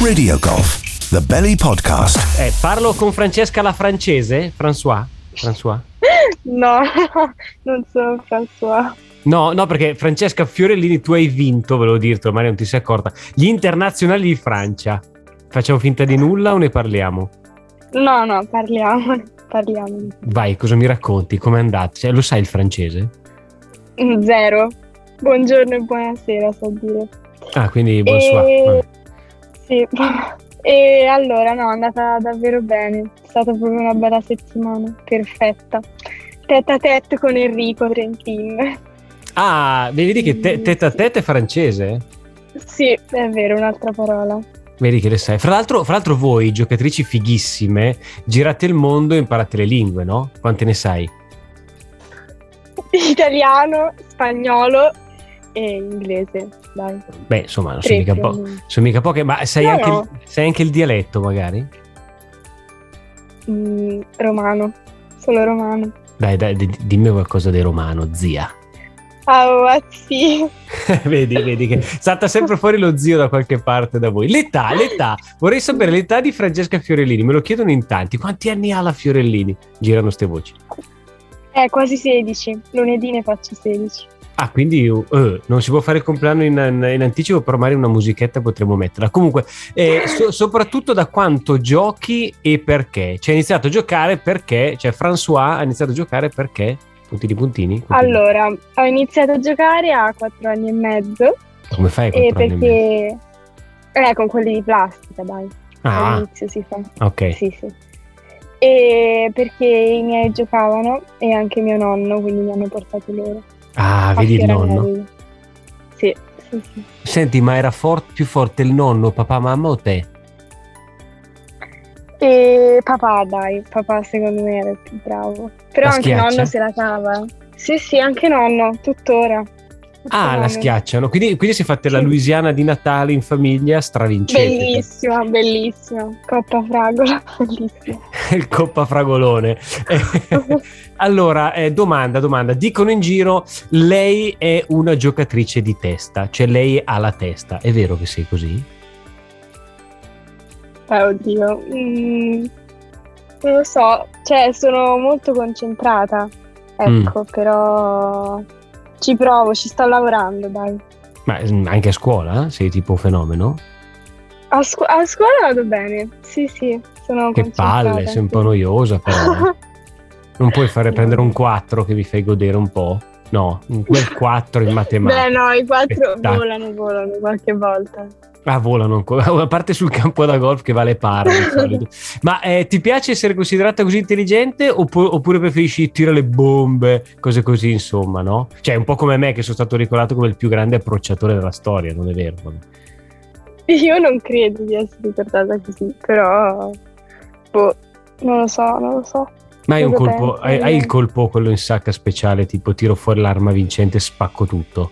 Radio Golf, The Belly Podcast. Parlo con Francesca la francese? François? No, non sono François. No, perché Francesca Fiorellini, tu hai vinto, volevo dirtelo, magari non ti sei accorta, gli internazionali di Francia. Facciamo finta di nulla o ne parliamo? No, parliamo. Vai, cosa mi racconti? Com'è andato? Cioè, lo sai il francese? Zero. Buongiorno e buonasera, so dire. Ah, quindi bonsoir. Sì. E allora, no, è andata davvero bene. È stata proprio una bella settimana, perfetta. Tête à tête con Enrico Trentin. Ah, vedi che tête à tête è francese? Sì, è vero, un'altra parola. Vedi che le sai. Fra l'altro voi, giocatrici fighissime, girate il mondo e imparate le lingue, no? Quante ne sai? Italiano, spagnolo e inglese, dai. Beh, insomma, non sono mica poche, ma sai anche il dialetto, magari? Romano, solo romano. Dai, dimmi qualcosa di romano, zia. Ah, sì. Vedi che salta sempre fuori lo zio da qualche parte da voi. L'età, vorrei sapere l'età di Francesca Fiorellini, me lo chiedono in tanti. Quanti anni ha la Fiorellini? Girano ste voci. Quasi 16, lunedì ne faccio 16. Ah, quindi non si può fare il compleanno in anticipo, però magari una musichetta potremmo metterla. Comunque, soprattutto da quanto giochi e perché? Cioè, hai iniziato a giocare perché? Cioè, François ha iniziato a giocare perché? Puntini. Allora, ho iniziato a giocare a 4 anni e mezzo. Come fai a 4 anni e mezzo? Con quelli di plastica, dai. All'inizio si fa. Ok. Sì. E perché i miei giocavano e anche mio nonno, quindi mi hanno portato loro. Ah, vedi il nonno? Sì. Senti, ma era più forte il nonno, papà, mamma o te? E papà secondo me era il più bravo. Però La anche schiaccia? nonno se la cava. Sì, anche nonno, tuttora. Ah, la schiacciano. Quindi si è fatta la Louisiana di Natale in famiglia, stravincente. Bellissima. Coppa fragola, bellissima. Il coppa fragolone. Allora, domanda. Dicono in giro, lei è una giocatrice di testa, cioè lei ha la testa. È vero che sei così? Oddio. Non lo so. Cioè, sono molto concentrata. Ecco, però ci provo, ci sto lavorando, dai. Ma anche a scuola? Sei tipo fenomeno? A scuola vado bene. Sì, sono che concentrata. palle, sei un po' noiosa però. Non puoi fare prendere un 4 che vi fai godere un po'? No, quel 4 in matematica. Beh, no, i 4 volano qualche volta. Ah, volano ancora, a parte sul campo da golf che vale pari di solito. Ma ti piace essere considerata così intelligente oppure preferisci tirare le bombe, cose così, insomma, no? Cioè, un po' come me che sono stato ricordato come il più grande approcciatore della storia, non è vero? Io non credo di essere ricordata così, però non lo so. Ma hai un colpo, hai il colpo quello in sacca speciale, tipo tiro fuori l'arma vincente e spacco tutto?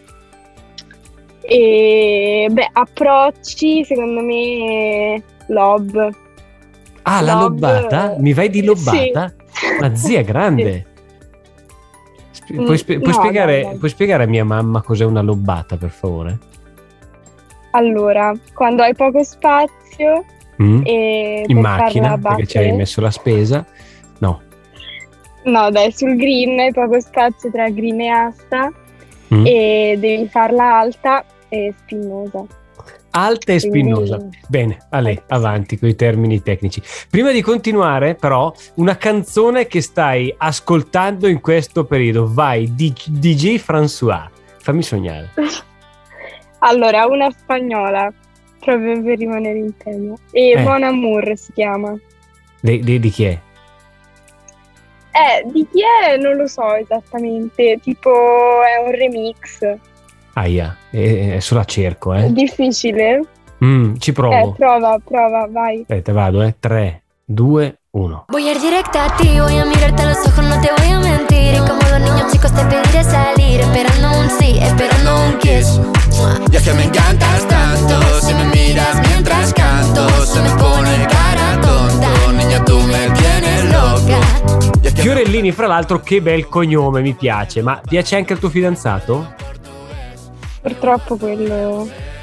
Approcci secondo me lob. Ah, la lobbata? Mi vai di lobbata? Sì. Ma zia grande. Sì. Puoi spiegare a mia mamma cos'è una lobbata, per favore? Allora, quando hai poco spazio e in per macchina, farla perché ci hai messo la spesa? No, dai, sul green hai poco spazio tra green e asta e devi farla alta e spinosa. Alta e spinosa. Bene, avanti con i termini tecnici. Prima di continuare, però, una canzone che stai ascoltando in questo periodo. Vai, DJ François, fammi sognare. Allora, una spagnola, proprio per rimanere in tema. Mon Amour si chiama. Di chi è? Di chi è non lo so esattamente, tipo è un remix. Aia, adesso la cerco, Difficile? Ci provo. Prova, vai. Aspetta, vado, 3, 2, 1. Voy a ir directo a ti, voy a mirarte a los ojos, no te voy a mentir. Y como los niños chicos te pediré salir, esperando un sí, esperando un kiss. Ya que me encantas tanto, si me miras mientras canto, se me pone cara tonto, niña tú me tienes loca. Fiorellini, fra l'altro, che bel cognome, mi piace. Ma piace anche al tuo fidanzato? Purtroppo quello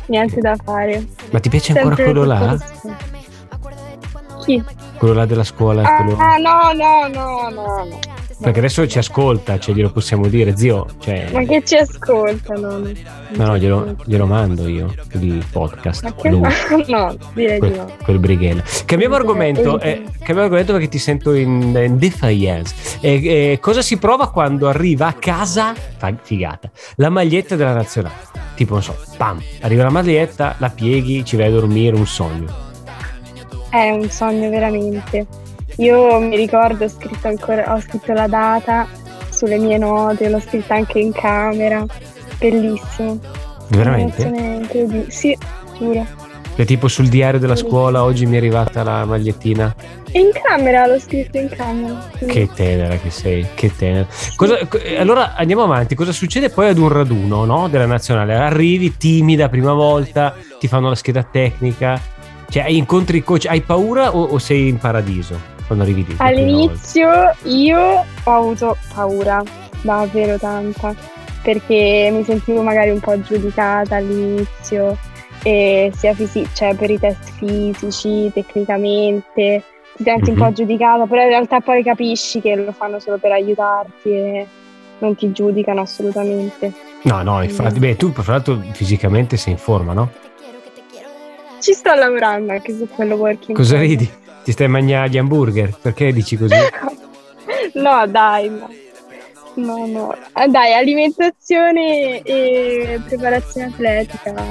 niente da fare. Ma ti piace ancora Sempre quello tutto là? lo stesso. Chi? Quello là della scuola? Quello... No. Perché adesso ci ascolta, cioè glielo possiamo dire, zio. Cioè... Ma che ci ascoltano? No, glielo mando io, il podcast. Ma che lui. no, direi di no. Quel brighella. Cambiamo argomento perché ti sento in defiance. Cosa si prova quando arriva a casa, figata, la maglietta della nazionale? Tipo, non so, pam, arriva la maglietta, la pieghi, ci vai a dormire, un sogno. È un sogno veramente. Io mi ricordo, ho scritto la data sulle mie note, l'ho scritta anche in camera, bellissimo. Veramente? Sì, giuro. È tipo sul diario della scuola, oggi mi è arrivata la magliettina. In camera, l'ho scritto in camera. Sì. Che tenera che sei, che tenera. Allora andiamo avanti, cosa succede poi ad un raduno, no, della nazionale? Arrivi timida prima volta, ti fanno la scheda tecnica, cioè incontri il coach, hai paura o sei in paradiso? Quando arrivi lì, all'inizio io ho avuto paura, davvero tanta, perché mi sentivo magari un po' giudicata all'inizio, e sia cioè per i test fisici, tecnicamente, ti senti un po' giudicata, però in realtà poi capisci che lo fanno solo per aiutarti e non ti giudicano assolutamente. No, infatti, beh, tu fra l'altro fisicamente sei in forma, no? Ci sto lavorando anche su quello working. Cosa ridi? Ti stai mangiando gli hamburger? Perché dici così? No, dai, no. Dai, alimentazione e preparazione atletica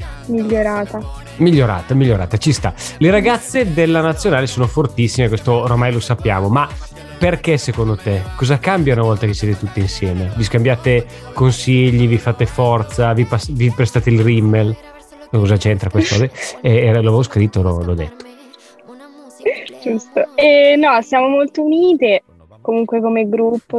migliorata, ci sta. Le ragazze della nazionale sono fortissime, questo ormai lo sappiamo, ma perché secondo te? Cosa cambia una volta che siete tutte insieme? Vi scambiate consigli, vi fate forza, vi prestate il rimmel? Cosa c'entra questo? L'avevo scritto, l'ho detto. Giusto. No, siamo molto unite, comunque come gruppo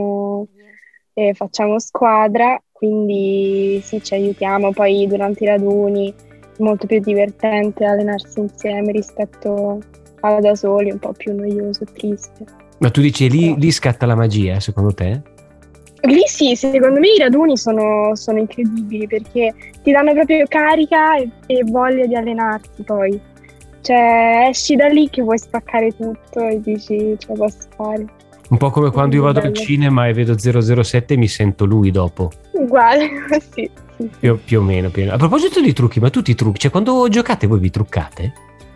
facciamo squadra, quindi sì, ci aiutiamo, poi durante i raduni è molto più divertente allenarsi insieme rispetto alla da soli, un po' più noioso e triste. Ma tu dici lì scatta la magia, secondo te? Lì sì, secondo me i raduni sono incredibili perché ti danno proprio carica e voglia di allenarti poi. Cioè esci da lì che vuoi spaccare tutto e dici ce la posso fare. Un po' come quando io vado al cinema e vedo 007 e mi sento lui dopo. Uguale, sì. Più o meno. A proposito di trucchi, ma tu ti trucchi? Cioè quando giocate voi vi truccate?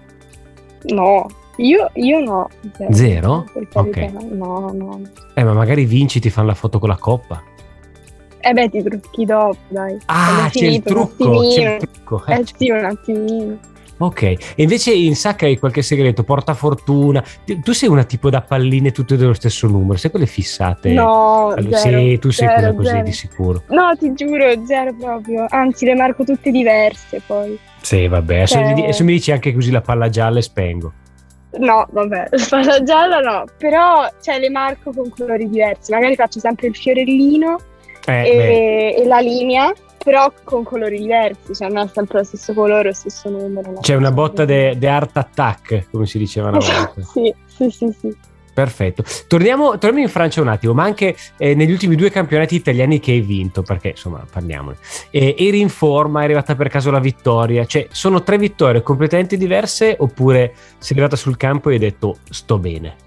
No, io no. Zero? Ok. No. Ma magari vinci, ti fanno la foto con la coppa. Beh, ti trucchi dopo, dai. C'è il trucco. Sì, un attimino. Ok, e invece in sacca hai qualche segreto, portafortuna. Tu sei una tipo da palline tutte dello stesso numero, sai quelle fissate? No, allora, zero, sì, tu sei quella così zero. Di sicuro. No, ti giuro, zero proprio. Anzi, le marco tutte diverse poi. Sì, vabbè, adesso mi dici anche così la palla gialla e spengo. No, vabbè, la palla gialla no, però le marco con colori diversi. Magari faccio sempre il fiorellino e la linea, però con colori diversi, cioè non è sempre lo stesso colore, lo stesso numero. C'è una botta de Art Attack, come si diceva una volta. Sì. Perfetto. Torniamo in Francia un attimo, ma anche negli ultimi 2 campionati italiani che hai vinto, perché insomma parliamone. Eri in forma, è arrivata per caso la vittoria, cioè sono 3 vittorie completamente diverse oppure sei arrivata sul campo e hai detto sto bene?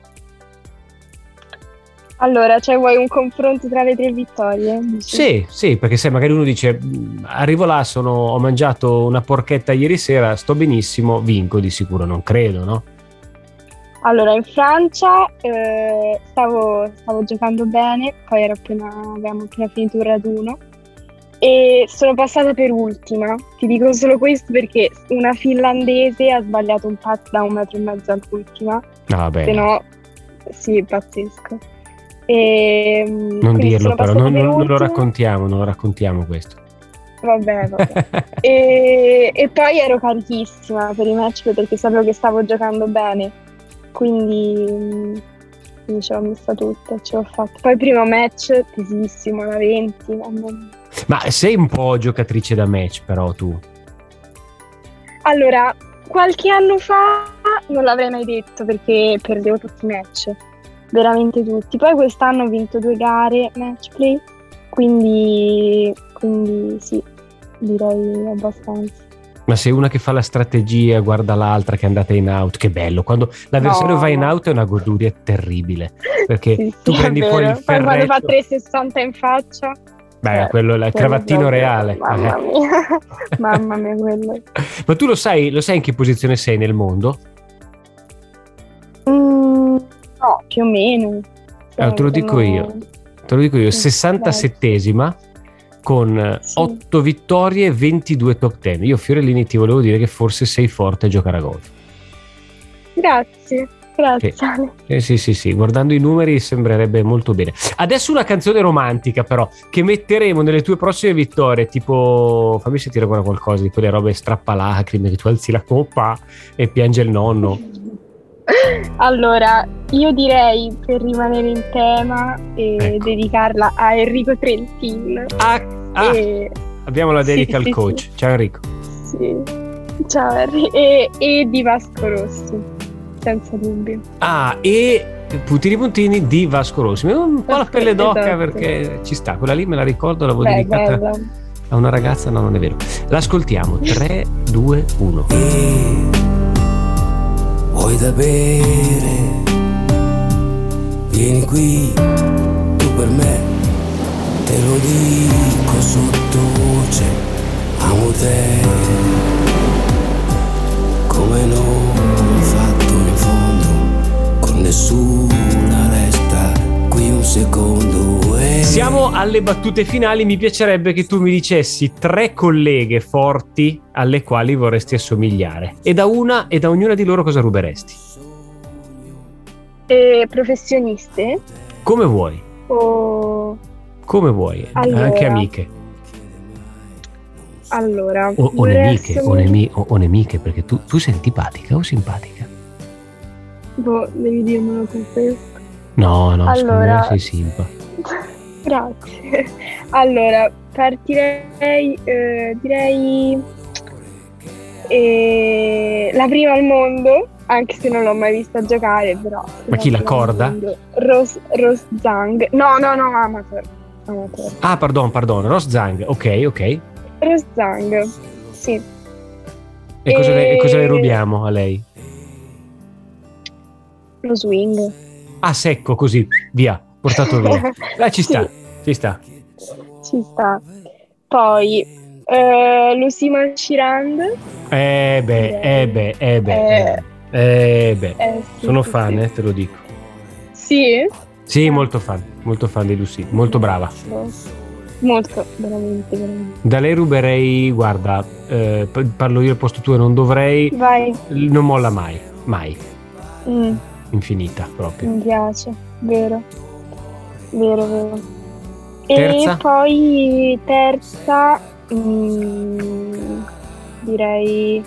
Allora, vuoi un confronto tra le 3 vittorie? Sì, perché se magari uno dice arrivo là, ho mangiato una porchetta ieri sera, sto benissimo, vinco di sicuro, non credo, no? Allora, in Francia stavo giocando bene, poi avevamo appena finito un raduno e sono passata per ultima. Ti dico solo questo perché una finlandese ha sbagliato un pass da 1,5 metri all'ultima. Vabbè. Se no, sì, pazzesco. Non dirlo però, non lo raccontiamo questo. Vabbè. e poi ero carichissima per i match perché sapevo che stavo giocando bene, quindi ce l'ho messa tutta, ce l'ho fatta. Poi primo match tesissimo, la 20. Ma sei un po' giocatrice da match però tu? Allora, qualche anno fa non l'avrei mai detto perché perdevo tutti i match, veramente tutti. Poi quest'anno ho vinto 2 gare match play, quindi sì, direi abbastanza. Ma sei una che fa la strategia, guarda l'altra che è andata in out, che bello. Quando l'avversario va in out è una goduria terribile, perché Sì, tu sì, prendi è fuori vero. il Poi quando fa ferretto. 360 in faccia. Beh, quello è il cravattino proprio- reale. Mamma mia, mamma mia, quello. Ma tu lo sai in che posizione sei nel mondo? No, più o meno. Te lo dico io. Te lo dico io, 67esima con Sì. 8 vittorie e 22 top 10. Io Fiorellini ti volevo dire che forse sei forte a giocare a golf. Grazie Ale. Sì, guardando i numeri sembrerebbe molto bene. Adesso una canzone romantica però che metteremo nelle tue prossime vittorie, tipo fammi sentire qualcosa di quelle robe strappalacrime che tu alzi la coppa e piange il nonno. Allora, io direi per rimanere in tema e Ecco. dedicarla a Enrico Trentin. Abbiamo la dedica Sì, al sì, coach. sì. Ciao Enrico. Sì. Ciao Henry. E di Vasco Rossi, senza dubbio. E puntini di Vasco Rossi. Mi è un po' la pelle d'oca Esatto. perché ci sta, quella lì me la ricordo, l'avevo Beh, dedicata bella. a una ragazza, no, non è vero. L'ascoltiamo. 3, 2, 1. Vuoi da bere? Vieni qui, tu per me, te lo dico sottovoce, amo te, come non ho fatto in fondo, con nessuna resta qui un secondo. Siamo alle battute finali, mi piacerebbe che tu mi dicessi 3 colleghe forti alle quali vorresti assomigliare e da ognuna di loro cosa ruberesti? Professioniste Come vuoi, o... Allora. anche amiche Allora, o vorrei nemiche assomigli- o nemiche, perché tu sei antipatica o simpatica? Boh, devi dirmelo tu questo. No, secondo Allora. me sei simpa. Grazie. Allora, partirei, direi la prima al mondo, anche se non l'ho mai vista giocare, però. Ma chi, la prima al corda? mondo. Rose Zhang. No, amateur. Ah, pardon, Ross Zhang, ok. Rose Zhang, sì. E cosa le rubiamo a lei? Lo swing. Ah, secco, così, via, portato via. Ci sta, Sì. ci sta. Ci sta. Poi Lucima Chirand. Sì, Sono sì, fan, sì. te lo dico. Sì? Sì, molto fan di Lucy, molto brava. Molto, veramente. Da lei ruberei, guarda, parlo io al posto tuo, non dovrei, Vai. non molla mai, Mm, infinita proprio. mi piace, vero. Terza? E poi terza, direi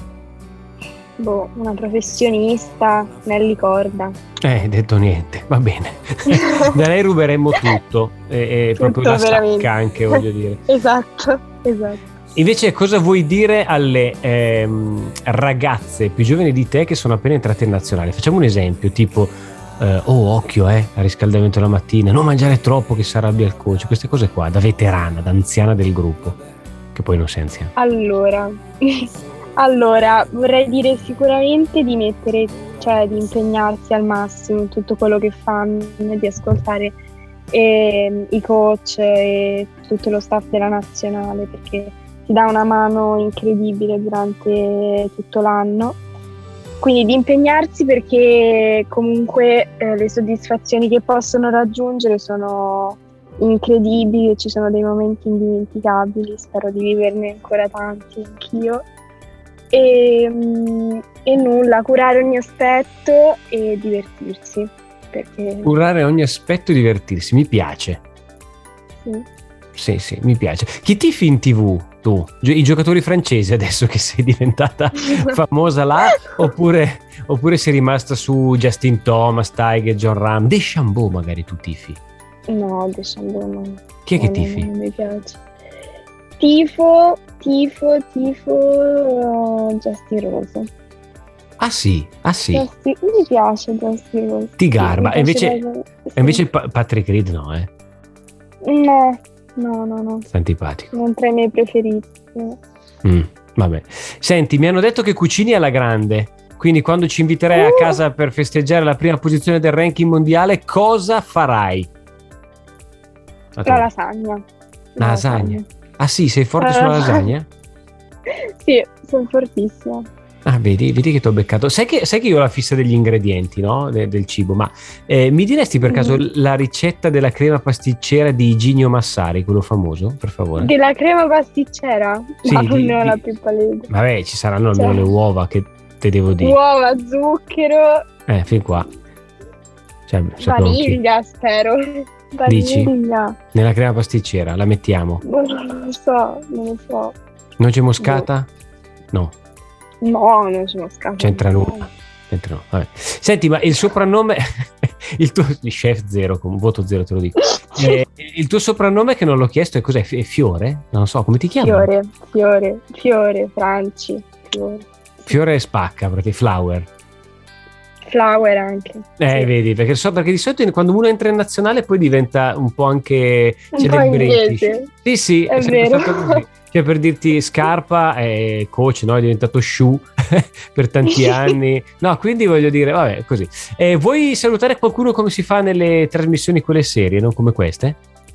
una professionista, Nelly Corda. Detto niente, va bene. Da lei ruberemmo tutto, e proprio Tutto, la veramente. sacca anche, voglio dire. Esatto. Invece cosa vuoi dire alle ragazze più giovani di te che sono appena entrate in nazionale? Facciamo un esempio, tipo occhio al riscaldamento la mattina, non mangiare troppo che si arrabbia il coach, queste cose qua, da veterana, da anziana del gruppo, che poi non sei anziana. Allora, vorrei dire sicuramente di mettere, cioè di impegnarsi al massimo in tutto quello che fanno, di ascoltare i coach e tutto lo staff della nazionale, perché ti dà una mano incredibile durante tutto l'anno. Quindi di impegnarsi, perché comunque le soddisfazioni che possono raggiungere sono incredibili e ci sono dei momenti indimenticabili, spero di viverne ancora tanti anch'io. E nulla, curare ogni aspetto e divertirsi, perché Curare ogni aspetto e divertirsi, mi piace. sì. Sì, mi piace. Chi tifi in TV tu? I giocatori francesi adesso che sei diventata famosa là, oppure sei rimasta su Justin Thomas, Tiger, John Ram, Deschambault magari tu tifi? No, Deschambault no. Chi è che No, tifi? non mi piace. Tifo Justin Rose. Ah sì. Mi piace Justin Rose. Ti garba. Mi E piace invece Patrick Reed no, No. sei antipatico. Non tra i miei preferiti. Vabbè. Senti, mi hanno detto che cucini alla grande, quindi quando ci inviterai a casa per festeggiare la prima posizione del ranking mondiale, cosa farai? La lasagna. La lasagna? Ah sì, sei forte sulla lasagna? Sì, sono fortissima. Ah, vedi che ti ho beccato. Sai che io ho la fissa degli ingredienti, no? Del cibo, ma mi diresti per caso la ricetta della crema pasticcera di Iginio Massari, quello famoso, per favore? Della crema pasticcera? Sì, Ma non ne ho la più pallida. Vabbè, ci saranno almeno le uova, che te devo dire. Uova, zucchero. Fin qua. Cioè, vaniglia, spero. Dici? Vaniglia. Nella crema pasticcera, la mettiamo? Non lo so. Noce moscata? No. No, non c'è moscata. C'entra nulla. Vabbè. Senti, ma il soprannome, il tuo chef zero, con voto zero te lo dico. Il tuo soprannome che non l'ho chiesto è cos'è? Fiore? Non so, come ti chiami? Fiore, Franci. Fiore spacca, perché Flower anche. Vedi, perché di solito quando uno entra in nazionale poi diventa un po' anche inglese. Sì, è vero. Così. Cioè, per dirti, Scarpa è coach, no? È diventato Shu per tanti anni. No, quindi voglio dire, vabbè, così. Vuoi salutare qualcuno come si fa nelle trasmissioni quelle serie, non come queste?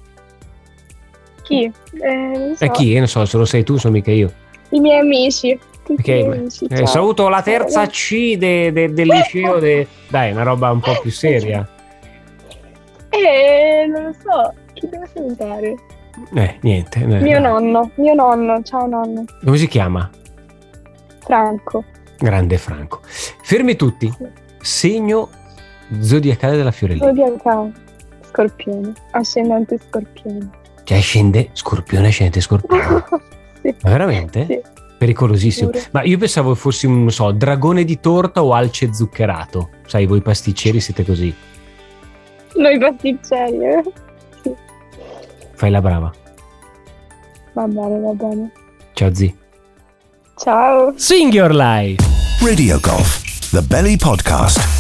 Chi? Non so. Chi? Non so, se lo sei tu, sono mica io. I miei amici. Saluto la terza C del liceo. Dai, una roba un po' più seria. Non lo so. Chi devo salutare? Niente. Mio nonno, ciao nonno. Come si chiama? Franco. Grande Franco. Fermi tutti. Sì. Segno zodiacale della Fiorellina. Zodiacale. Scorpione. Ascendente Scorpione. Cioè ascendente Scorpione. Sì. Ma veramente? Sì. Pericolosissimo. Pure. Ma io pensavo fossi non so, dragone di torta o alce zuccherato. Sai, voi pasticceri siete così. Noi pasticceri, Sì. Fai la brava. Va bene. Ciao zi. Ciao. Sing your life. Radio Golf, the Belly Podcast.